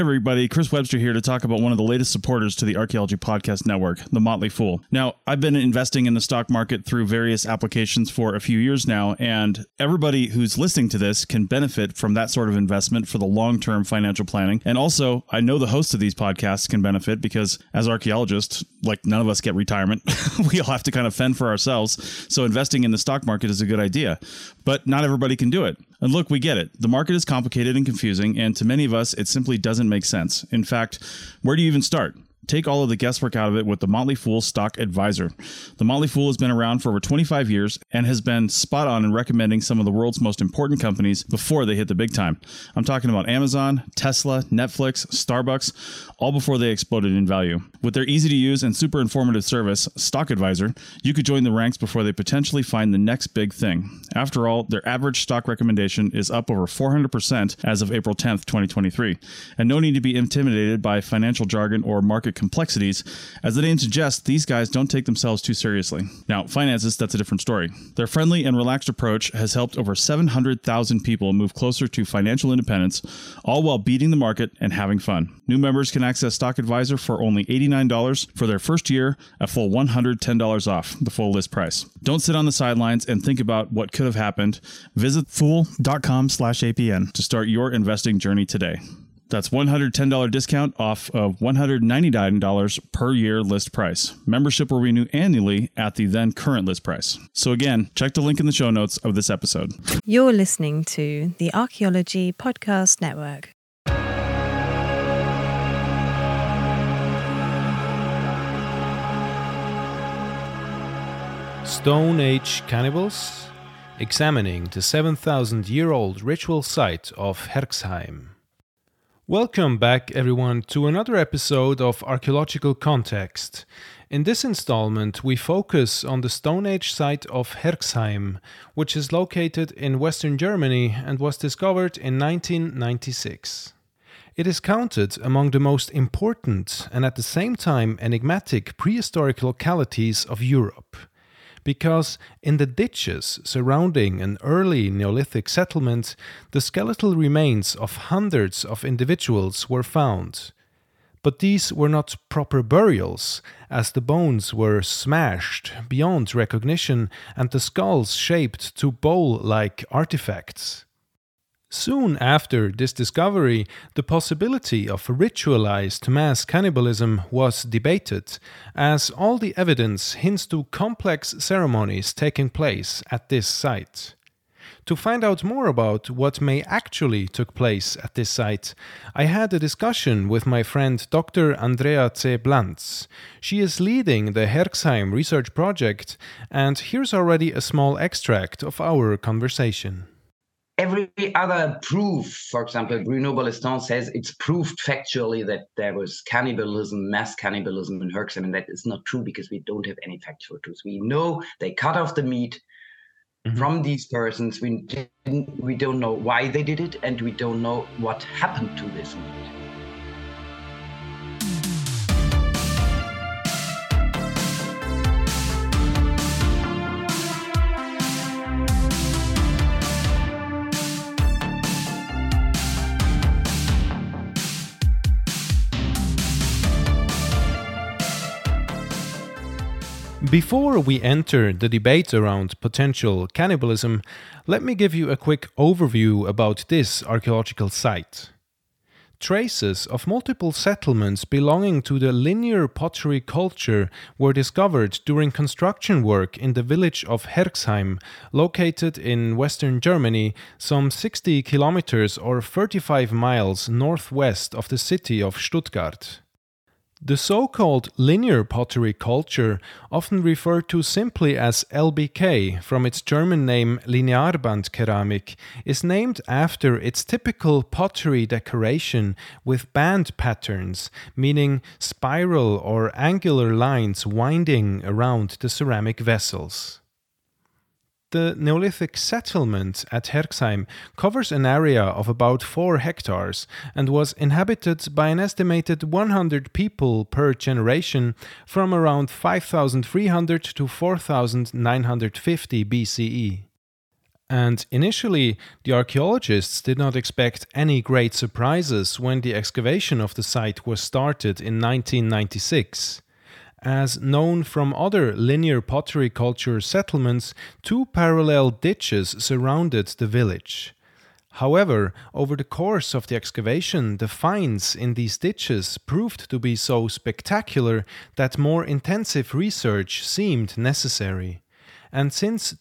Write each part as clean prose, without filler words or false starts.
Everybody, Chris Webster here to talk about one of the latest supporters to the Archaeology Podcast Network, The Motley Fool. Now, I've been investing in the stock market through various applications for a few years now, and everybody who's listening to this can benefit from that sort of investment for the long-term financial planning. And also, I know the hosts of these podcasts can benefit because as archaeologists, like none of us get retirement. We all have to kind of fend for ourselves. So investing in the stock market is a good idea, but not everybody can do it. And look, we get it. The market is complicated and confusing, and to many of us, it simply doesn't make sense. In fact, where do you even start? Take all of the guesswork out of it with the Motley Fool Stock Advisor. The Motley Fool has been around for over 25 years and has been spot on in recommending some of the world's most important companies before they hit the big time. I'm talking about Amazon, Tesla, Netflix, Starbucks, all before they exploded in value. With their easy to use and super informative service, Stock Advisor, you could join the ranks before they potentially find the next big thing. After all, their average stock recommendation is up over 400% as of April 10th, 2023. And no need to be intimidated by financial jargon or market complexities. As the name suggests, these guys don't take themselves too seriously. Now, finances, that's a different story. Their friendly and relaxed approach has helped over 700,000 people move closer to financial independence, all while beating the market and having fun. New members can access Stock Advisor for only $89 for their first year, a full $110 off the full list price. Don't sit on the sidelines and think about what could have happened. Visit fool.com/APN to start your investing journey today. That's $110 discount off of $199 per year list price. Membership will renew annually at the then current list price. So again, check the link in the show notes of this episode. You're listening to the Archaeology Podcast Network. Stone Age Cannibals? Examining the 7,000-year-old ritual site of Herxheim. Welcome back, everyone, to another episode of Archaeological Context. In this installment, we focus on the Stone Age site of Herxheim, which is located in Western Germany and was discovered in 1996. It is counted among the most important and at the same time enigmatic prehistoric localities of Europe, because in the ditches surrounding an early Neolithic settlement, the skeletal remains of hundreds of individuals were found. But these were not proper burials, as the bones were smashed beyond recognition and the skulls shaped to bowl-like artifacts. Soon after this discovery, the possibility of ritualized mass cannibalism was debated, as all the evidence hints to complex ceremonies taking place at this site. To find out more about what may actually took place at this site, I had a discussion with my friend Dr. Andrea C. Blantz. She is leading the Herxheim research project, and here's already a small extract of our conversation. Every other proof, for example, Bruno Balestin says it's proved factually that there was cannibalism, mass cannibalism in Herxheim, and that is not true because we don't have any factual proofs. We know they cut off the meat from these persons. We don't know why they did it, and we don't know what happened to this meat. Before we enter the debate around potential cannibalism, let me give you a quick overview about this archaeological site. Traces of multiple settlements belonging to the linear pottery culture were discovered during construction work in the village of Herxheim, located in western Germany, some 60 kilometers or 35 miles northwest of the city of Stuttgart. The so-called linear pottery culture, often referred to simply as LBK from its German name Linearbandkeramik, is named after its typical pottery decoration with band patterns, meaning spiral or angular lines winding around the ceramic vessels. The Neolithic settlement at Herxheim covers an area of about 4 hectares and was inhabited by an estimated 100 people per generation from around 5,300 to 4,950 BCE. And initially, the archaeologists did not expect any great surprises when the excavation of the site was started in 1996. As known from other linear pottery culture settlements, 2 parallel ditches surrounded the village. However, over the course of the excavation, the finds in these ditches proved to be so spectacular that more intensive research seemed necessary. And since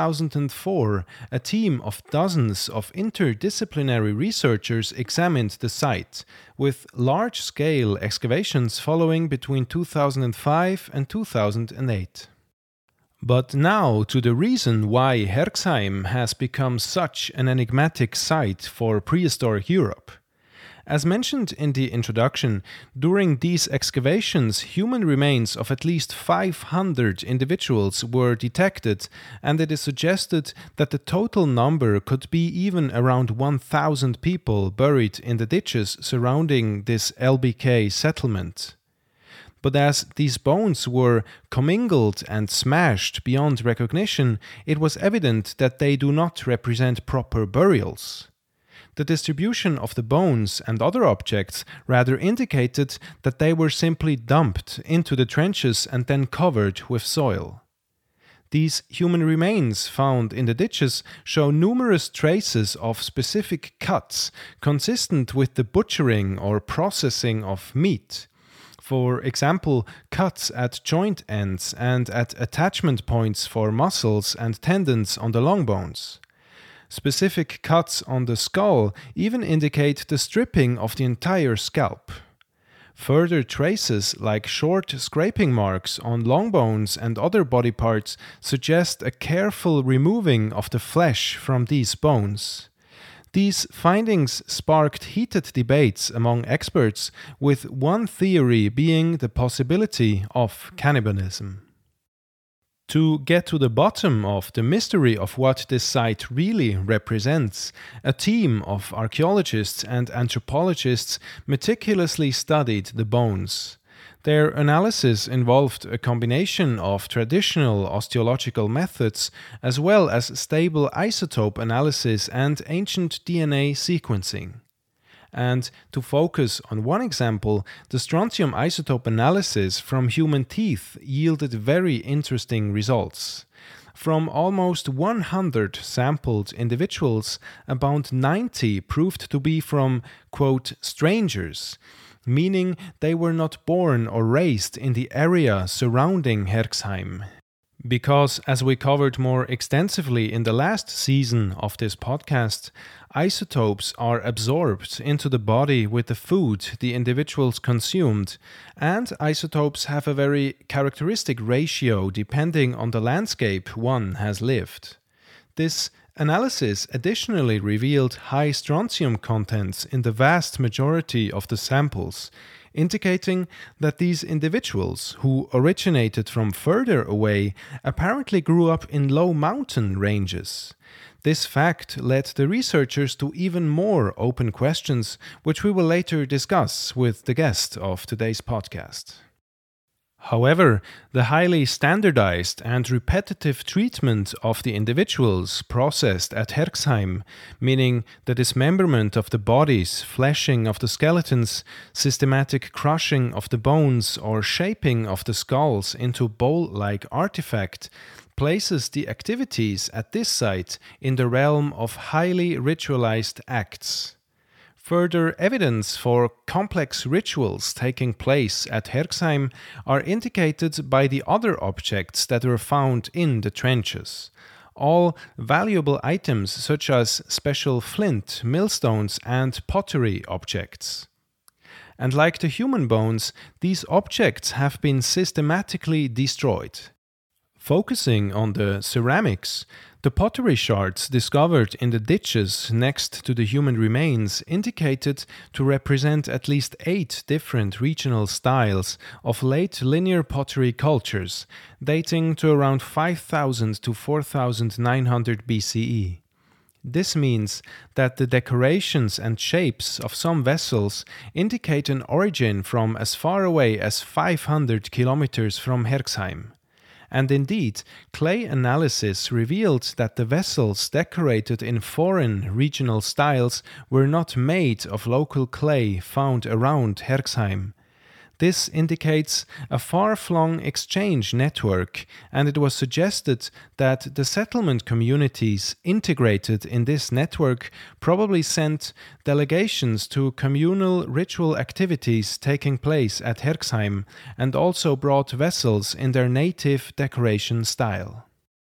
2004, a team of dozens of interdisciplinary researchers examined the site, with large-scale excavations following between 2005 and 2008. But now to the reason why Herxheim has become such an enigmatic site for prehistoric Europe. As mentioned in the introduction, during these excavations, human remains of at least 500 individuals were detected, and it is suggested that the total number could be even around 1,000 people buried in the ditches surrounding this LBK settlement. But as these bones were commingled and smashed beyond recognition, it was evident that they do not represent proper burials. The distribution of the bones and other objects rather indicated that they were simply dumped into the trenches and then covered with soil. These human remains found in the ditches show numerous traces of specific cuts consistent with the butchering or processing of meat. For example, cuts at joint ends and at attachment points for muscles and tendons on the long bones. Specific cuts on the skull even indicate the stripping of the entire scalp. Further traces, like short scraping marks on long bones and other body parts, suggest a careful removing of the flesh from these bones. These findings sparked heated debates among experts, with one theory being the possibility of cannibalism. To get to the bottom of the mystery of what this site really represents, a team of archaeologists and anthropologists meticulously studied the bones. Their analysis involved a combination of traditional osteological methods as well as stable isotope analysis and ancient DNA sequencing. And to focus on one example, the strontium isotope analysis from human teeth yielded very interesting results. From almost 100 sampled individuals, about 90 proved to be from, quote, strangers, meaning they were not born or raised in the area surrounding Herxheim. Because, as we covered more extensively in the last season of this podcast, isotopes are absorbed into the body with the food the individuals consumed, and isotopes have a very characteristic ratio depending on the landscape one has lived. This analysis additionally revealed high strontium contents in the vast majority of the samples, indicating that these individuals, who originated from further away, apparently grew up in low mountain ranges. This fact led the researchers to even more open questions, which we will later discuss with the guest of today's podcast. However, the highly standardized and repetitive treatment of the individuals processed at Herxheim, meaning the dismemberment of the bodies, fleshing of the skeletons, systematic crushing of the bones, or shaping of the skulls into bowl-like artifact, places the activities at this site in the realm of highly ritualized acts. Further evidence for complex rituals taking place at Herxheim are indicated by the other objects that were found in the trenches. All valuable items such as special flint, millstones, and pottery objects. And like the human bones, these objects have been systematically destroyed. Focusing on the ceramics, the pottery shards discovered in the ditches next to the human remains indicated to represent at least 8 different regional styles of late linear pottery cultures, dating to around 5000 to 4900 BCE. This means that the decorations and shapes of some vessels indicate an origin from as far away as 500 kilometers from Herxheim. And indeed, clay analysis revealed that the vessels decorated in foreign regional styles were not made of local clay found around Herxheim. This indicates a far-flung exchange network, and it was suggested that the settlement communities integrated in this network probably sent delegations to communal ritual activities taking place at Herxheim and also brought vessels in their native decoration style.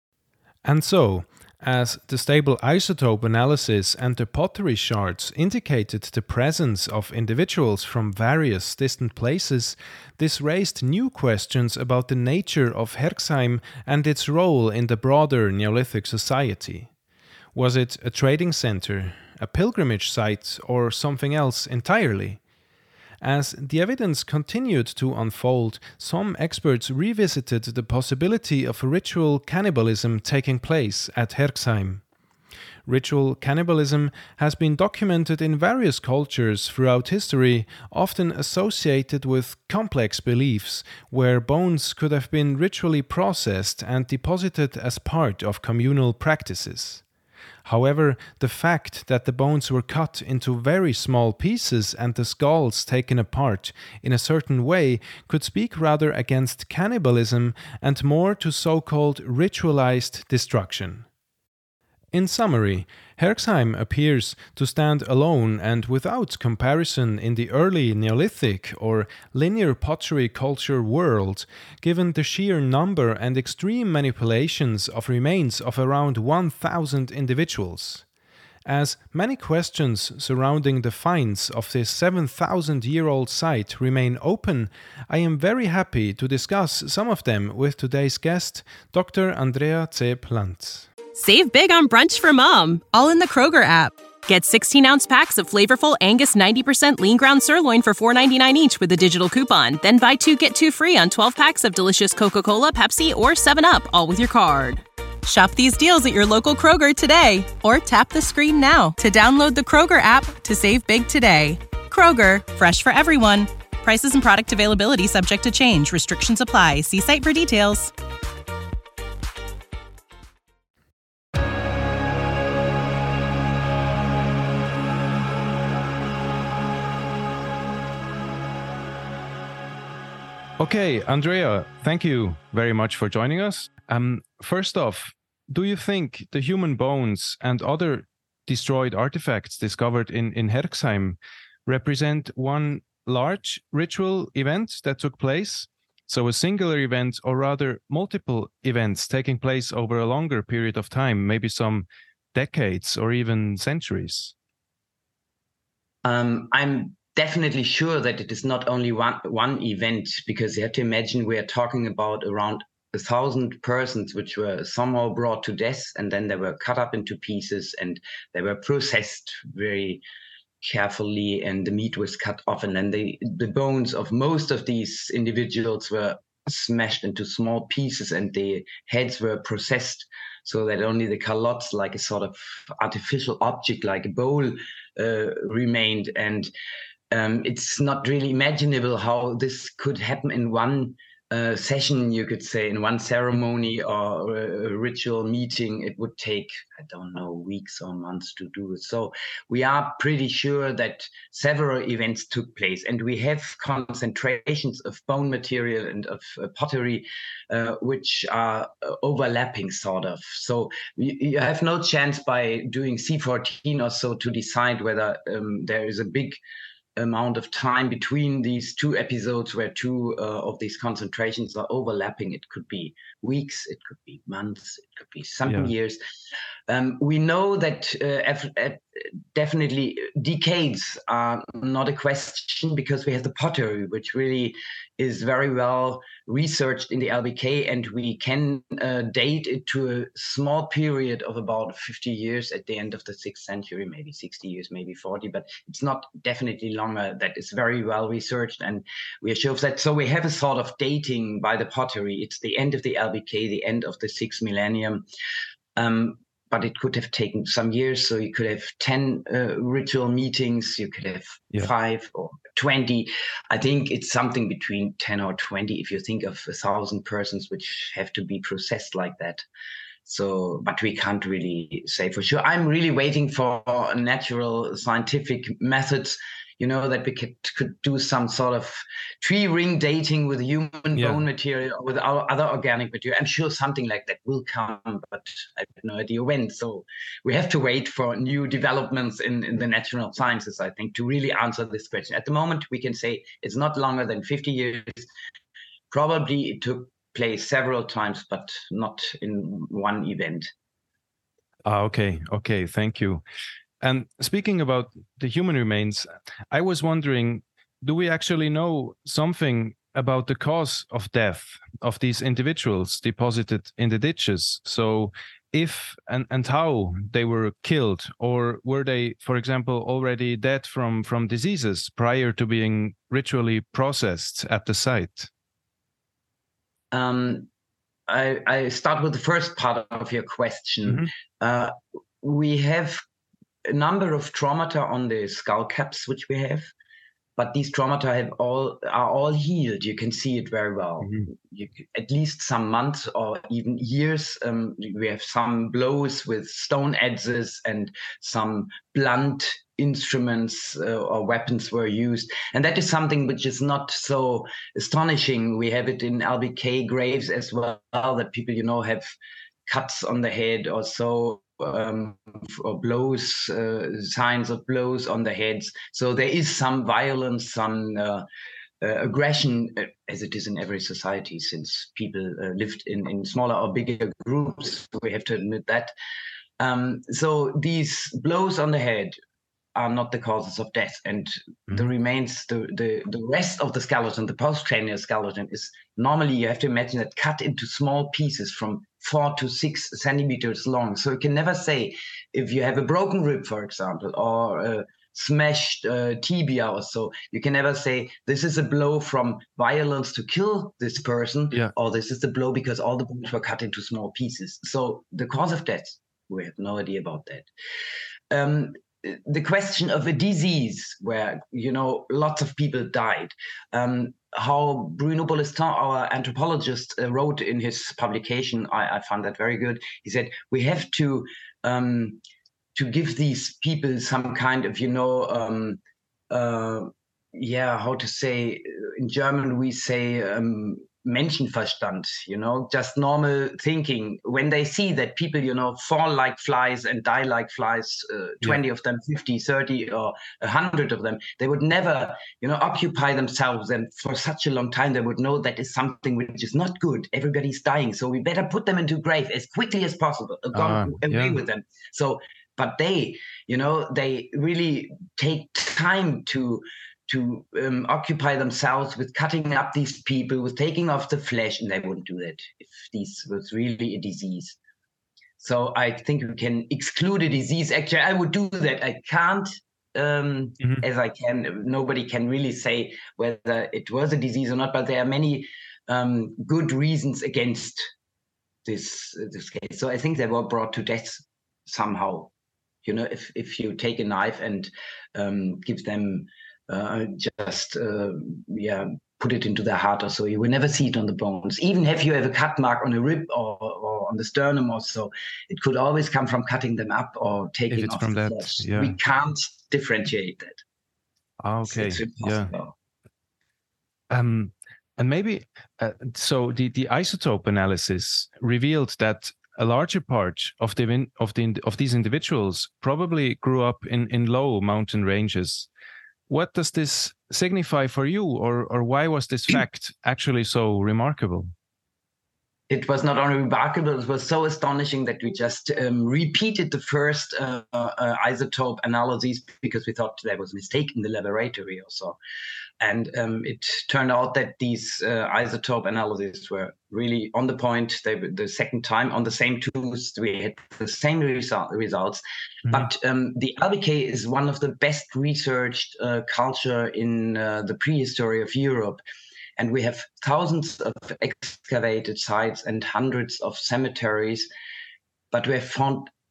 And so, as the stable isotope analysis and the pottery shards indicated the presence of individuals from various distant places, this raised new questions about the nature of Herxheim and its role in the broader Neolithic society. Was it a trading center, a pilgrimage site, or something else entirely? As the evidence continued to unfold, some experts revisited the possibility of ritual cannibalism taking place at Herxheim. Ritual cannibalism has been documented in various cultures throughout history, often associated with complex beliefs, where bones could have been ritually processed and deposited as part of communal practices. However, the fact that the bones were cut into very small pieces and the skulls taken apart in a certain way could speak rather against cannibalism and more to so-called ritualized destruction. In summary, Herxheim appears to stand alone and without comparison in the early Neolithic or linear pottery culture world, given the sheer number and extreme manipulations of remains of around 1,000 individuals. As many questions surrounding the finds of this 7,000-year-old site remain open, I am very happy to discuss some of them with today's guest, Dr. Andrea Zeb-Lantz. Save big on brunch for mom, all in the Kroger app. Get 16-ounce packs of flavorful Angus 90% lean ground sirloin for $4.99 each with a digital coupon. Then buy 2, get 2 free on 12 packs of delicious Coca-Cola, Pepsi, or 7-Up, all with your card. Shop these deals at your local Kroger today, or tap the screen now to download the Kroger app to save big today. Kroger, fresh for everyone. Prices and product availability subject to change. Restrictions apply. See site for details. Okay, Andrea, thank you very much for joining us. First off, do you think the human bones and other destroyed artifacts discovered in Herxheim represent one large ritual event that took place? So a singular event, or rather multiple events taking place over a longer period of time, maybe some decades or even centuries? I'm definitely sure that it is not only one event, because you have to imagine we are talking about around 1,000 persons which were somehow brought to death, and then they were cut up into pieces and they were processed very carefully, and the meat was cut off, and then the bones of most of these individuals were smashed into small pieces, and the heads were processed so that only the calottes, like a sort of artificial object like a bowl, remained. And it's not really imaginable how this could happen in one session, you could say, in one ceremony or a ritual meeting. It would take, I don't know, weeks or months to do it. So we are pretty sure that several events took place, and we have concentrations of bone material and of pottery which are overlapping, sort of. So you have no chance by doing C14 or so to decide whether there is a big amount of time between these two episodes where two of these concentrations are overlapping. It could be weeks, it could be months, it could be some years. We know that definitely decades are not a question, because we have the pottery, which really is very well researched in the LBK, and we can date it to a small period of about 50 years at the end of the 6th century, maybe 60 years, maybe 40, but it's not definitely longer. That is very well researched, and we show that. So we have a sort of dating by the pottery. It's the end of the LBK, the end of the 6th millennium. but it could have taken some years. So you could have 10 ritual meetings, you could have 5 or 20. I think it's something between 10 or 20 if you think of 1,000 persons which have to be processed like that. So, but we can't really say for sure. I'm really waiting for natural scientific methods, that we could do some sort of tree ring dating with human bone material or with our other organic material. I'm sure something like that will come, but I have no idea when. So we have to wait for new developments in the natural sciences, I think, to really answer this question. At the moment, we can say it's not longer than 50 years. Probably it took place several times, but not in one event. Okay, thank you. And speaking about the human remains, I was wondering, do we actually know something about the cause of death of these individuals deposited in the ditches? So if and how they were killed, or were they, for example, already dead from diseases prior to being ritually processed at the site? I start with the first part of your question. Mm-hmm. We have a number of traumata on the skull caps, which we have, but these traumata are all healed. You can see it very well. Mm-hmm. At least some months or even years. We have some blows with stone adzes and some blunt instruments or weapons were used. And that is something which is not so astonishing. We have it in LBK graves as well, that people, have cuts on the head or so, or blows, signs of blows on the heads. So there is some violence, some aggression, as it is in every society, since people lived in smaller or bigger groups. We have to admit that. So these blows on the head are not the causes of death, and the remains, the rest of the skeleton, the postcranial skeleton, is normally, you have to imagine that, cut into small pieces from 4 to 6 centimeters long. So you can never say if you have a broken rib, for example, or a smashed tibia or so, you can never say this is a blow from violence to kill this person, or this is the blow because all the bones were cut into small pieces. So the cause of death, we have no idea about that. The question of a disease where, lots of people died, how Bruno Bolestin, our anthropologist, wrote in his publication, I found that very good. He said, we have to give these people some kind of, how to say, in German we say, Menschenverstand, just normal thinking. When they see that people, fall like flies and die like flies, 20 of them, 50, 30, or 100 of them, they would never, occupy themselves. And for such a long time, they would know that is something which is not good. Everybody's dying. So we better put them into grave as quickly as possible, away with them. So, but they, they really take time to occupy themselves with cutting up these people, with taking off the flesh, and they wouldn't do that if this was really a disease. So I think we can exclude a disease. Actually, I would do that. I can't, as I can. Nobody can really say whether it was a disease or not, but there are many good reasons against this case. So I think they were brought to death somehow. If you take a knife and give them put it into their heart or so, you will never see it on the bones. Even if you have a cut mark on a rib or on the sternum or so, it could always come from cutting them up or taking off from the flesh. We can't differentiate that. Okay, it's impossible. And maybe so the isotope analysis revealed that a larger part of these individuals probably grew up in low mountain ranges. What does this signify for you, or why was this fact actually so remarkable? It was not only remarkable, it was so astonishing that we just repeated the first isotope analyses because we thought there was a mistake in the laboratory or so. And it turned out that these isotope analyses were really on the point. They were the second time on the same tools. We had the same results. Mm-hmm. But the LBK is one of the best researched culture in the prehistory of Europe. And we have thousands of excavated sites and hundreds of cemeteries. But we have found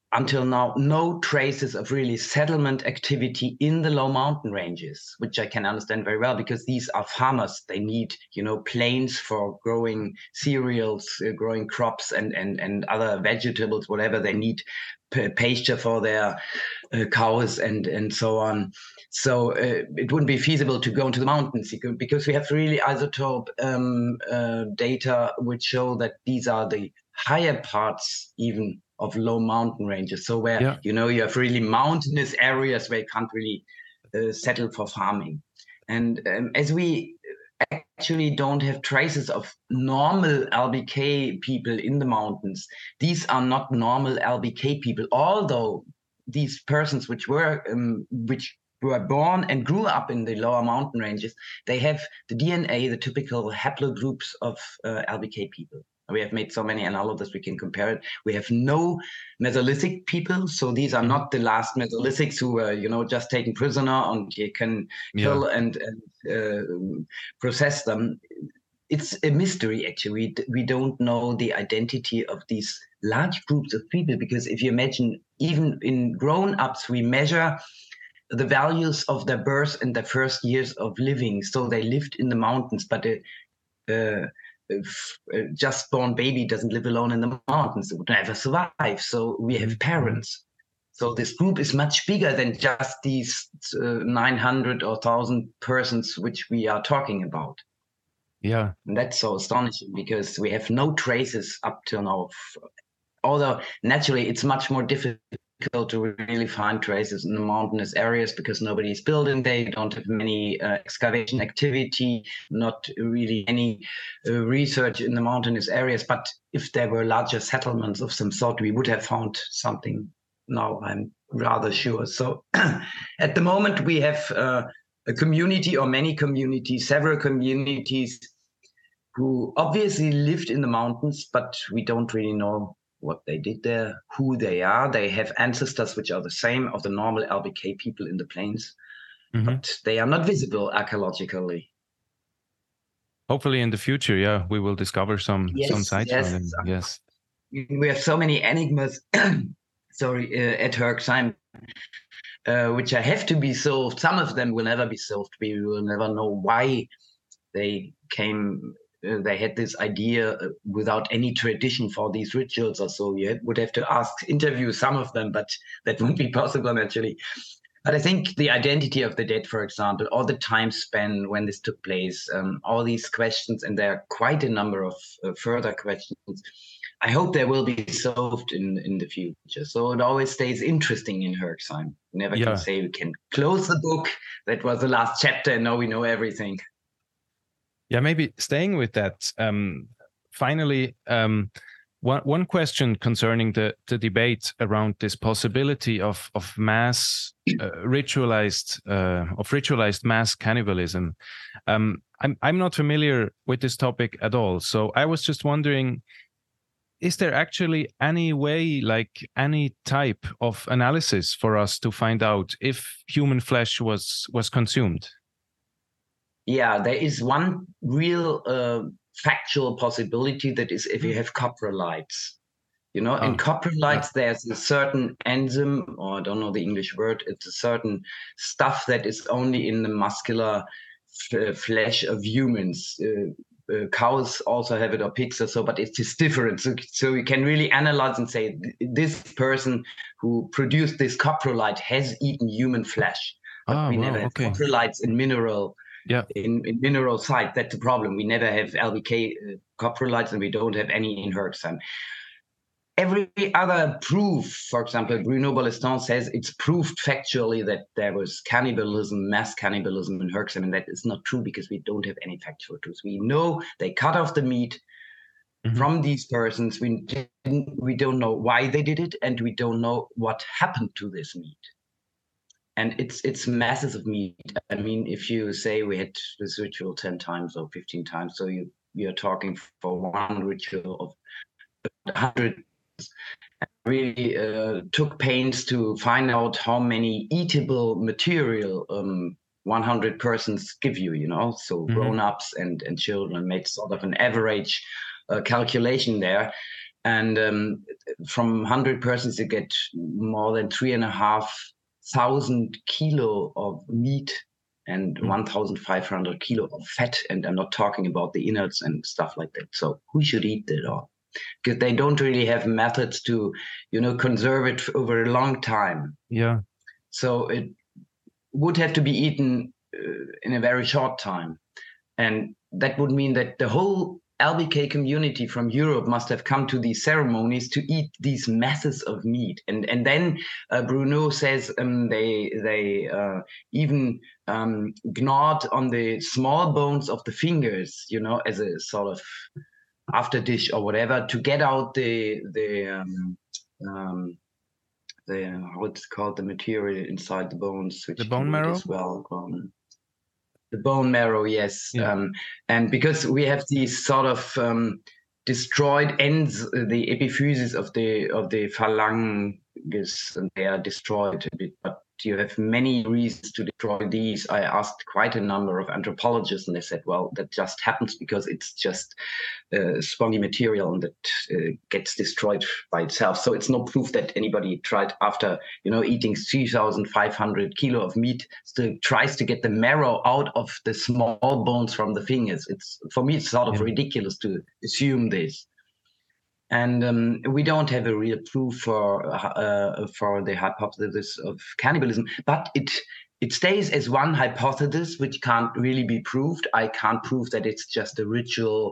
until now, no traces of really settlement activity in the low mountain ranges, which I can understand very well, because these are farmers. They need, plains for growing cereals, growing crops and other vegetables, whatever they need, pasture for their cows and so on. So it wouldn't be feasible to go into the mountains because we have really isotope data which show that these are the higher parts even of low mountain ranges. So where, you have really mountainous areas where you can't really settle for farming. And as we actually don't have traces of normal LBK people in the mountains, these are not normal LBK people, although these persons which were born and grew up in the lower mountain ranges, they have the DNA, the typical haplogroups of LBK people. We have made so many analogies, we can compare it. We have no Mesolithic people, so these are not the last Mesolithics who were, just taken prisoner and you can kill and process them. It's a mystery, actually. We don't know the identity of these large groups of people, because if you imagine, even in grown-ups, we measure the values of their birth and their first years of living. So they lived in the mountains, but just born baby doesn't live alone in the mountains. It would never survive. So we have parents. So this group is much bigger than just these 900 or 1,000 persons which we are talking about. Yeah. And that's so astonishing because we have no traces up till now. Although naturally it's much more difficult to really find traces in the mountainous areas because nobody is building. They don't have many excavation activity, not really any research in the mountainous areas. But if there were larger settlements of some sort, we would have found something. Now I'm rather sure. So at the moment we have a community or many communities, several communities who obviously lived in the mountains, but we don't really know what they did there, who they are. They have ancestors which are the same of the normal LBK people in the plains, but they are not visible archaeologically. Hopefully in the future, we will discover some sites from them. Yes. We have so many enigmas, at Herxheim, which have to be solved. Some of them will never be solved. We will never know why they came. They had this idea without any tradition for these rituals or so. You would have to interview some of them, but that won't be possible naturally. But I think the identity of the dead, for example, or the time span when this took place, all these questions, and there are quite a number of further questions, I hope they will be solved in the future. So it always stays interesting in Herxheim. We never can say we can close the book. That was the last chapter and now we know everything. Yeah, maybe staying with that. Finally, one question concerning the debate around this possibility of mass ritualized mass cannibalism. I'm not familiar with this topic at all, so I was just wondering: is there actually any way, like any type of analysis, for us to find out if human flesh was consumed? Yeah, there is one real factual possibility, that is if you have coprolites. In coprolites, there's a certain enzyme, or I don't know the English word, it's a certain stuff that is only in the muscular flesh of humans. Cows also have it, or pigs or so, but it is different. So you can really analyze and say, this person who produced this coprolite has eaten human flesh. But we never have coprolites in mineral. Yeah, in mineral site. That's the problem. We never have LBK coprolites, and we don't have any in Herxheim. Every other proof, for example, Bruno Bolestan says it's proved factually that there was cannibalism, mass cannibalism in Herxheim, and that is not true because we don't have any factual proofs. We know they cut off the meat from these persons. We don't know why they did it, and we don't know what happened to this meat. And it's masses of meat. I mean, if you say we had this ritual 10 times or 15 times, so you're talking for one ritual of 100. Really took pains to find out how many eatable material 100 persons give you, so grown-ups and children, made sort of an average calculation there. And from 100 persons, you get more than 3,500 kilo of meat and 1,500 kilo of fat. And I'm not talking about the innards and stuff like that. So who should eat that all? Because they don't really have methods to, conserve it over a long time. Yeah. So it would have to be eaten in a very short time. And that would mean that the whole LBK community from Europe must have come to these ceremonies to eat these masses of meat. And then Bruno says they even gnawed on the small bones of the fingers, as a sort of after dish or whatever, to get out the what's called, the material inside the bones, which the bone marrow as well. The bone marrow, yes. Yeah. And because we have these sort of destroyed ends, the epiphyses of the phalanges, and they are destroyed a bit. But you have many reasons to destroy these. I asked quite a number of anthropologists, and they said, well, that just happens because it's just spongy material and that gets destroyed by itself. So it's no proof that anybody tried, after eating 3,500 kilo of meat, still tries to get the marrow out of the small bones from the fingers. For me, it's sort of ridiculous to assume this. And we don't have a real proof for the hypothesis of cannibalism, but it stays as one hypothesis which can't really be proved. I can't prove that it's just a ritual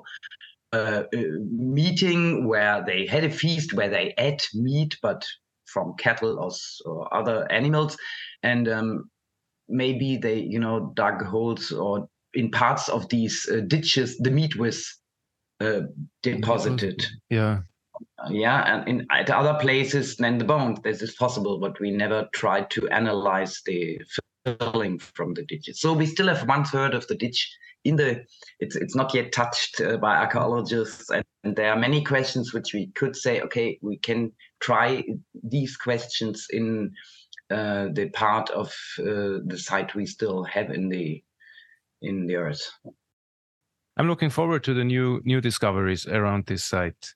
meeting where they had a feast where they ate meat, but from cattle or other animals, and maybe they dug holes, or in parts of these ditches the meat was deposited. Yeah. And at other places than the bones, this is possible, but we never tried to analyze the filling from the ditches. So we still have 1/3 of the ditch it's not yet touched by archaeologists, and there are many questions which we could say, okay, we can try these questions in the part of the site we still have in the earth. I'm looking forward to the new discoveries around this site.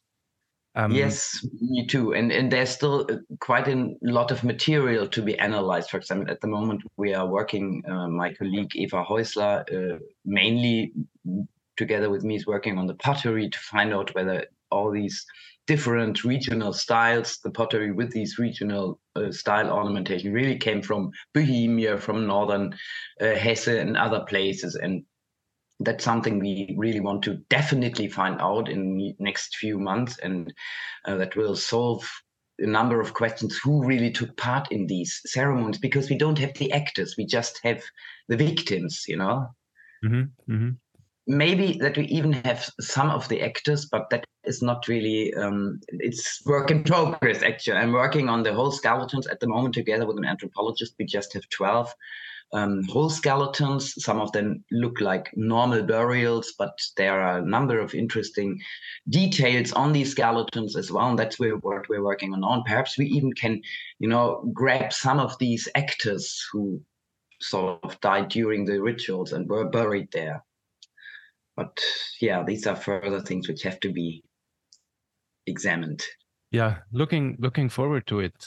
Yes, me too. And there's still quite a lot of material to be analyzed. For example, at the moment, we are working, my colleague Eva Häusler, mainly together with me, is working on the pottery to find out whether all these different regional styles, the pottery with these regional style ornamentation, really came from Bohemia, from northern Hesse and other places. And that's something we really want to definitely find out in the next few months, and that will solve a number of questions. Who really took part in these ceremonies? Because we don't have the actors, we just have the victims, Mm-hmm. Mm-hmm. Maybe that we even have some of the actors, but that is not really, it's work in progress, actually. I'm working on the whole skeletons at the moment together with an anthropologist. We just have 12 whole skeletons. Some of them look like normal burials, but there are a number of interesting details on these skeletons as well. And that's what we're working on. Perhaps we even can, grab some of these actors who sort of died during the rituals and were buried there. But yeah, these are further things which have to be examined. Yeah, looking forward to it.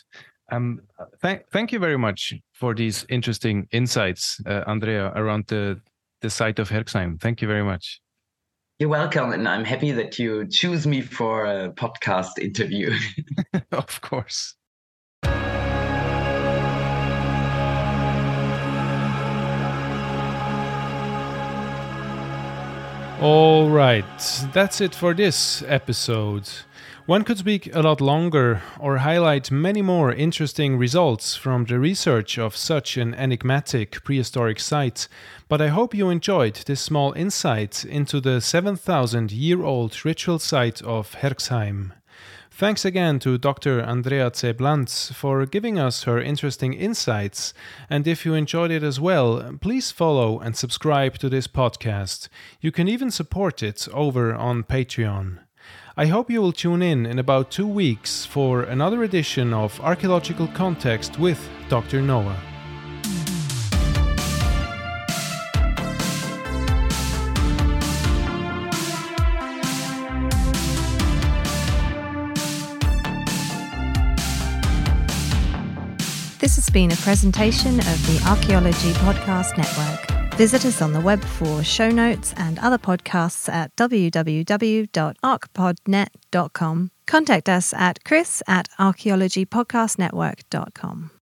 Thank you very much for these interesting insights, Andrea, around the site of Herxheim. Thank you very much. You're welcome, and I'm happy that you choose me for a podcast interview. Of course. All right, that's it for this episode. One could speak a lot longer or highlight many more interesting results from the research of such an enigmatic prehistoric site, but I hope you enjoyed this small insight into the 7,000-year-old ritual site of Herxheim. Thanks again to Dr. Andrea Zeblanz for giving us her interesting insights, and if you enjoyed it as well, please follow and subscribe to this podcast. You can even support it over on Patreon. I hope you will tune in about 2 weeks for another edition of Archaeological Context with Dr. Noah. This has been a presentation of the Archaeology Podcast Network. Visit us on the web for show notes and other podcasts at www.archpodnet.com. Contact us at chris@archaeologypodcastnetwork.com.